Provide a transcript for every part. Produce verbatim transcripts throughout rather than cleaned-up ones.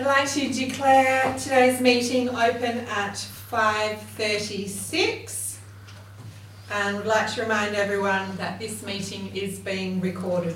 I'd like to declare today's meeting open at five thirty-six and would like to remind everyone that this meeting is being recorded.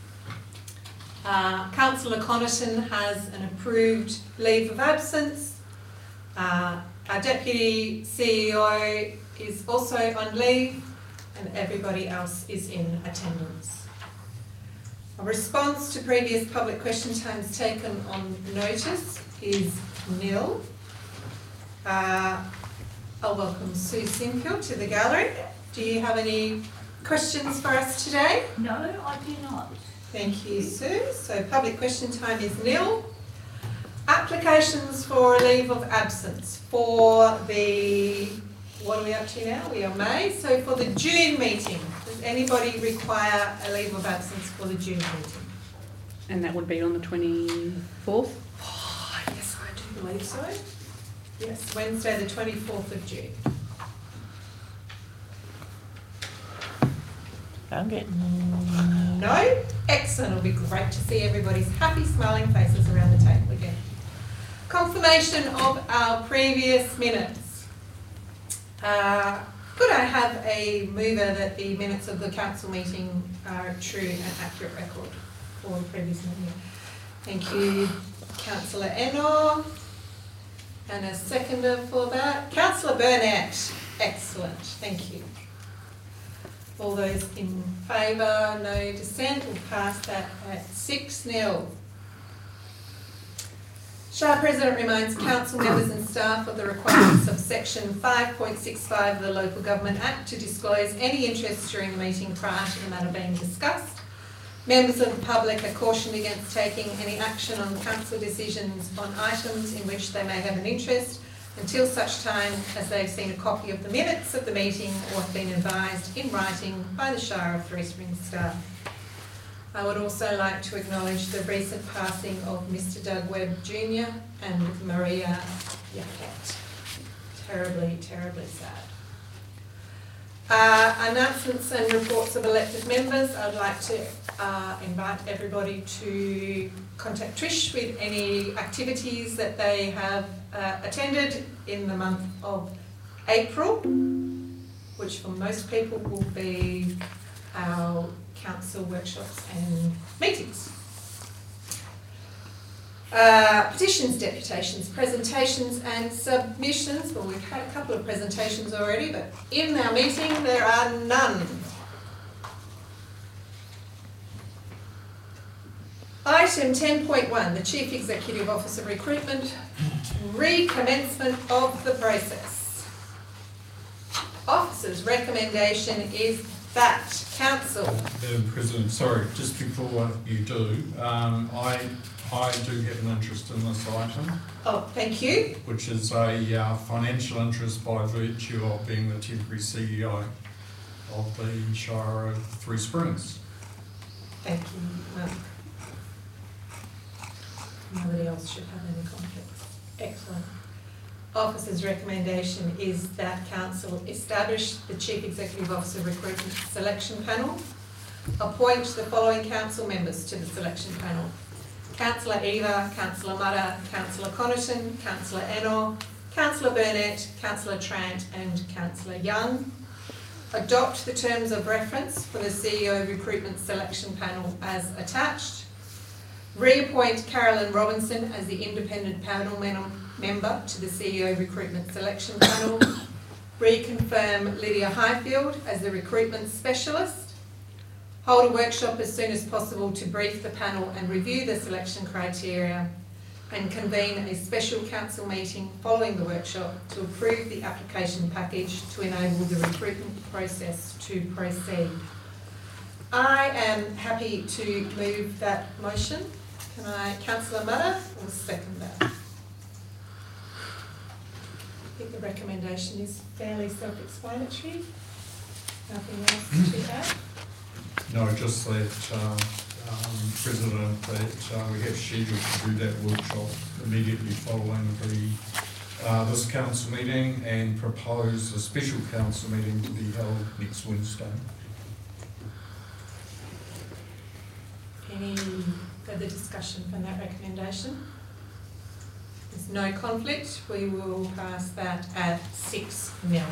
Uh, Councillor Connaughton has an approved leave of absence. Uh, our Deputy C E O is also on leave and everybody else is in attendance. A response to previous public question times taken on notice is nil. Uh, I'll welcome Sue Sinfield to the gallery. Do you have any questions for us today? No, I do not. Thank you, Sue. So public question time is nil. Applications for a leave of absence for the, what are we up to now? We are May. So for the June meeting, does anybody require a leave of absence for the June meeting? And that would be on the twenty-fourth? Oh, yes, I do believe so. Yes, Wednesday the twenty-fourth of June. I'm getting... No? Excellent. It'll be great to see everybody's happy, smiling faces around the table again. Confirmation of our previous minutes. Uh, could I have a mover that the minutes of the council meeting are a true and accurate record for the previous meeting? Thank you, Councillor Ennor. And a seconder for that. Councillor Burnett. Excellent. Thank you. All those in favour, no dissent, we'll pass that at six nil. Shire President reminds council members and staff of the requirements of section five point six five of the Local Government Act to disclose any interest during the meeting prior to the matter being discussed. Members of the public are cautioned against taking any action on council decisions on items in which they may have an interest until such time as they've seen a copy of the minutes of the meeting or have been advised in writing by the Shire of Three Springs staff. I would also like to acknowledge the recent passing of Mister Doug Webb Junior and Maria Yaquette. Terribly, terribly sad. Uh, announcements and reports of elected members. I'd like to uh, invite everybody to contact Trish with any activities that they have uh, attended in the month of April, which for most people will be our council workshops and meetings. Uh, petitions, deputations, presentations and submissions. Well, we've had a couple of presentations already, but in our meeting there are none. Item ten point one, the Chief Executive Officer recruitment, recommencement of the process. Officer's recommendation is that Council. Madam President, sorry, just before you do, um, I I do have an interest in this item. Oh, thank you. Which is a uh, financial interest by virtue of being the temporary C E O of the Shire of Three Springs. Thank you, Mark. Nobody else should have any conflicts. Excellent. Officer's recommendation is that Council establish the Chief Executive Officer Recruitment Selection Panel, appoint the following Council members to the selection panel: Councillor Eva, Councillor Mutter, Councillor Connaughton, Councillor Ennor, Councillor Burnett, Councillor Trant and Councillor Young. Adopt the terms of reference for the C E O Recruitment Selection Panel as attached. Reappoint Carolyn Robinson as the independent panel member to the C E O Recruitment Selection Panel. Reconfirm Lydia Highfield as the recruitment specialist. Hold a workshop as soon as possible to brief the panel and review the selection criteria, and convene a special council meeting following the workshop to approve the application package to enable the recruitment process to proceed. I am happy to move that motion. Can I, Councillor Mutter, will second that? I think the recommendation is fairly self-explanatory. Nothing else to add? No, just that, uh, um, President, that uh, we have scheduled to do that workshop immediately following the uh, this council meeting, and propose a special council meeting to be held next Wednesday. Any further discussion from that recommendation? There's no conflict. We will pass that at six nil.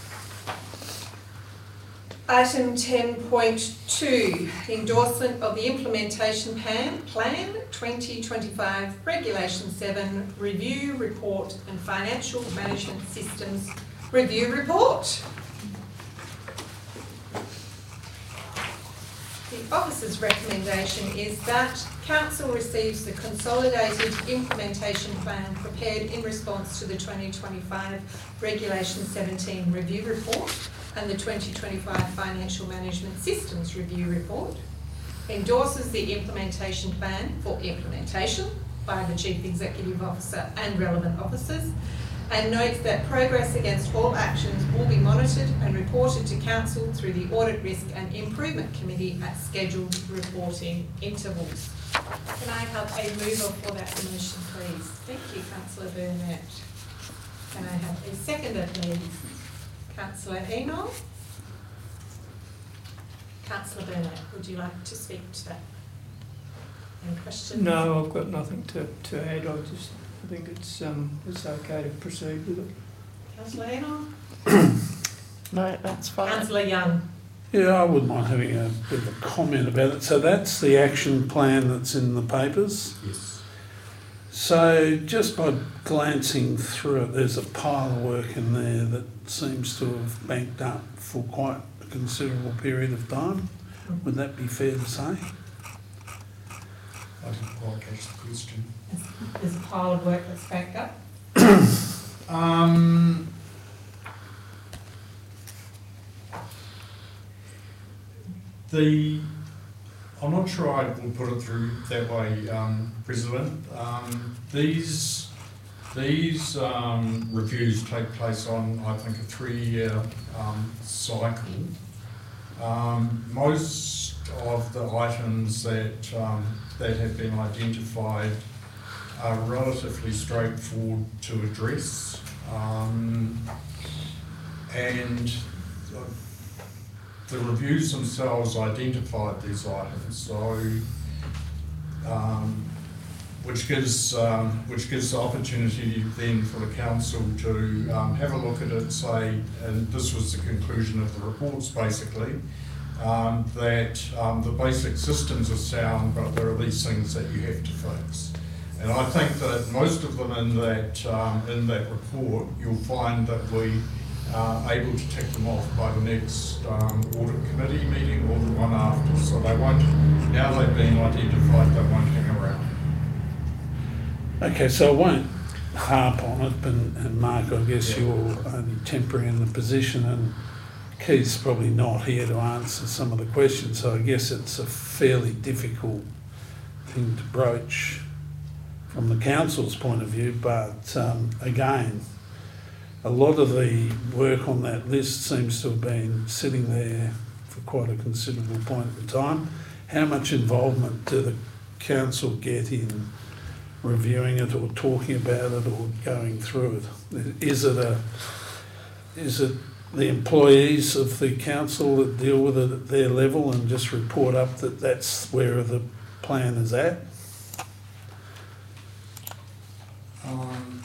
Item ten point two, endorsement of the implementation plan, plan twenty twenty-five, Regulation seven, Review Report and Financial Management Systems Review Report. The officer's recommendation is that Council receives the consolidated implementation plan prepared in response to the twenty twenty-five Regulation seventeen Review Report and the twenty twenty-five Financial Management Systems Review Report, endorses the implementation plan for implementation by the Chief Executive Officer and relevant officers, and notes that progress against all actions will be monitored and reported to Council through the Audit Risk and Improvement Committee at scheduled reporting intervals. Can I have a mover for that motion, please? Thank you, Councillor Burnett. Can I have a seconder, please? Councillor Eno. Councillor Burnett, would you like to speak to that? Any questions? No, I've got nothing to, to add. I just I think it's um it's okay to proceed with it. Councillor Eno. No, that's fine. Councillor Young. Yeah, I wouldn't mind having a bit of a comment about it. So that's the action plan that's in the papers. Yes. So just by glancing through it, there's a pile of work in there that seems to have banked up for quite a considerable period of time. Would that be fair to say? I didn't quite catch the question. There's a pile of work that's backed up. Um, the, I'm not sure I will put it through that way, um, President. Um, these these um, reviews take place on, I think, a three-year um, cycle. Um, most of the items that um, that have been identified are relatively straightforward to address, um, and the, the reviews themselves identified these items, so um, which gives um, which gives the opportunity then for the council to um, have a look at it, say, and this was the conclusion of the reports basically. Um, that um, the basic systems are sound, but there are these things that you have to fix. And I think that most of them in that um, in that report, you'll find that we are able to tick them off by the next um, audit committee meeting or the one after. So they won't, now they've been identified, they won't hang around. Okay, so I won't harp on it, but, and Mark, I guess Yeah. you're only temporary in the position, and Keith's probably not here to answer some of the questions, so I guess it's a fairly difficult thing to broach from the council's point of view, but um, again, a lot of the work on that list seems to have been sitting there for quite a considerable point in time. How much involvement do the council get in reviewing it or talking about it or going through it? Is it a, is it the employees of the council that deal with it at their level and just report up that that's where the plan is at? Um,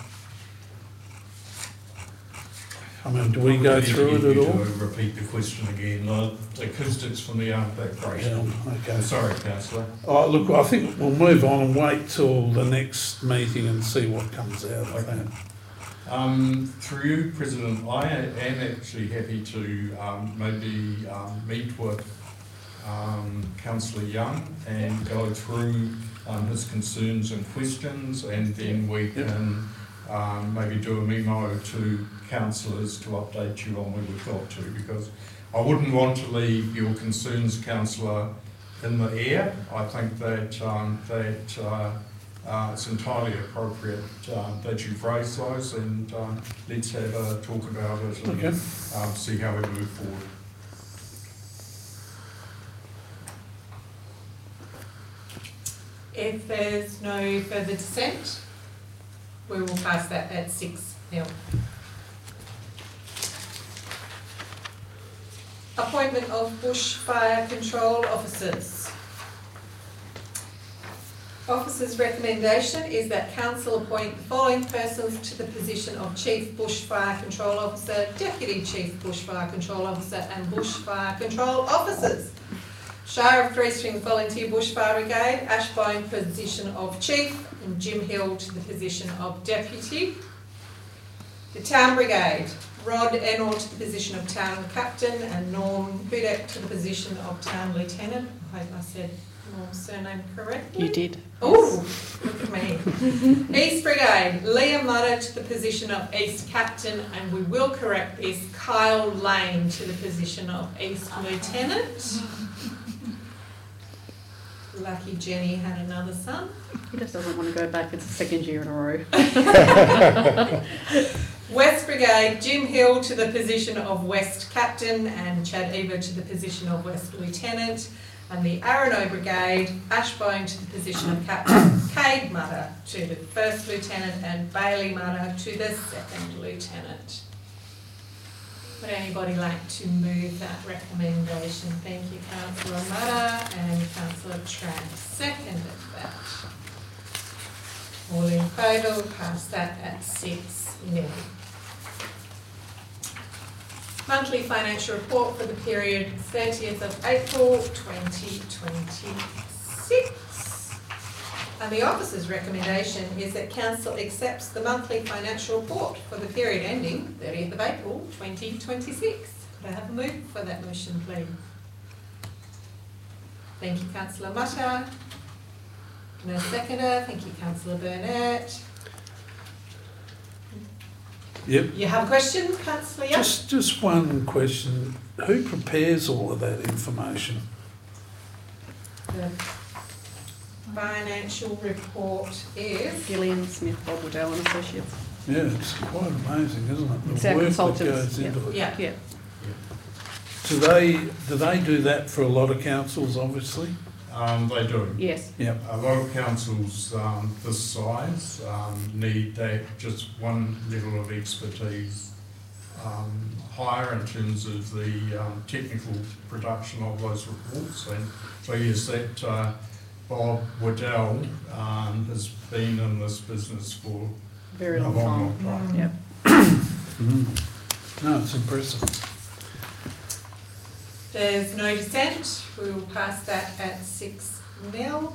I mean, do we go probably through need it at you all? to Repeat the question again. The the acoustics for me aren't that great. Yeah, okay. Sorry, councillor. Oh, look, I think we'll move on and wait till the next meeting and see what comes out of Okay. that. Um, through you, President, I am actually happy to um, maybe um, meet with um, Councillor Young and go through um, his concerns and questions, and then we can um, maybe do a memo to councillors to update you on where we've got to, because I wouldn't want to leave your concerns, councillor, in the air. I think that um, that uh, Uh, it's entirely appropriate um, that you've raised those, and um, let's have a talk about it and Okay. um, see how we move forward. If there's no further dissent, we will pass that at six nil. Appointment of bushfire control officers. Officer's recommendation is that council appoint the following persons to the position of Chief Bushfire Control Officer, Deputy Chief Bushfire Control Officer and Bushfire Control Officers. Shire of Three String Volunteer Bushfire Brigade, Ashbone position of Chief and Jim Hill to the position of Deputy. The Town Brigade, Rod Ennor to the position of Town Captain and Norm Hudek to the position of Town Lieutenant. I hope I said Norm's surname correctly. You did. Oh, look at me. East Brigade, Liam Mutter to the position of East Captain, and we will correct this, Kyle Lane to the position of East Lieutenant. Lucky Jenny had another son. He just doesn't want to go back. It's the second year in a row. West Brigade, Jim Hill to the position of West Captain and Chad Eva to the position of West Lieutenant. And the Arano Brigade, Ashbone to the position of Captain, Cade Mutter to the First Lieutenant and Bailey Mutter to the Second Lieutenant. Would anybody like to move that recommendation? Thank you, Councillor Mutter, and Councillor Tran seconded that. All in favour, we'll pass that at six nil. Monthly financial report for the period thirtieth of April twenty twenty-six. And the officer's recommendation is that council accepts the monthly financial report for the period ending thirtieth of April twenty twenty-six. Could I have a move for that motion, please? Thank you, Councillor Mutter. No seconder. Thank you, Councillor Burnett. Yep. You have a question, Councillor Young? Just, just one question. Who prepares all of that information? The financial report is... Gillian Smith, Bob Waddell and Associates. Yeah, it's quite amazing, isn't it? It's The our work that consultants, goes yeah. into it. Yeah. Yeah. Do they, do they do that for a lot of councils, obviously? Um, they do. Yes. Yep. A lot of councils um, this size um, need that just one level of expertise um, higher in terms of the um, technical production of those reports. And so yes, that uh, Bob Waddell um, has been in this business for Very a long long, time. long time. Yep. Mm. No, it's impressive. There's no dissent. We will pass that at six nil.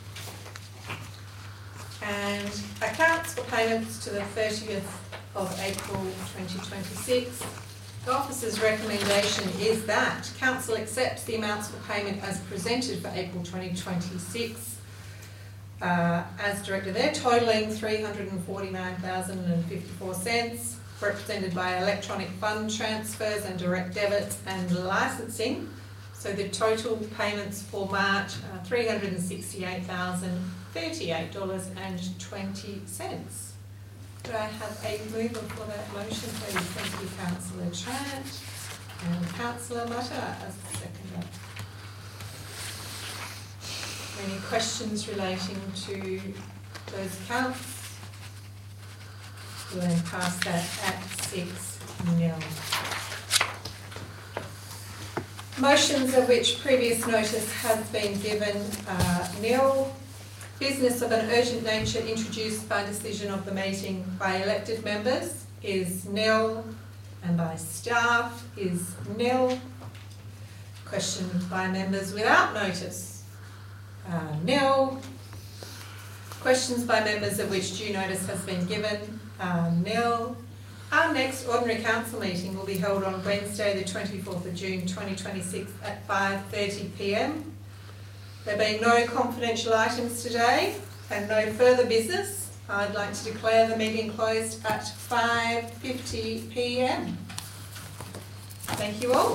And accounts for payments to the thirtieth of April twenty twenty-six. The officer's recommendation is that council accepts the amounts for payment as presented for April twenty twenty-six. Uh, as directed there, totalling three hundred forty-nine thousand fifty-four cents. Represented by electronic fund transfers and direct debits and licensing. So the total payments for March are three hundred sixty-eight thousand thirty-eight dollars and twenty cents. Could I have a mover for that motion, please? Thank you, Councillor Trant and Councillor Mutter as the seconder. Any questions relating to those accounts? We'll then pass that at six nil. Motions of which previous notice has been given uh, nil. Business of an urgent nature introduced by decision of the meeting by elected members is nil, and by staff is nil. Questions by members without notice, uh, nil. Questions by members of which due notice has been given, uh, nil. Our next ordinary council meeting will be held on Wednesday the twenty-fourth of June twenty twenty-six at five thirty p m. There being no confidential items today and no further business, I'd like to declare the meeting closed at five fifty p m. Thank you all.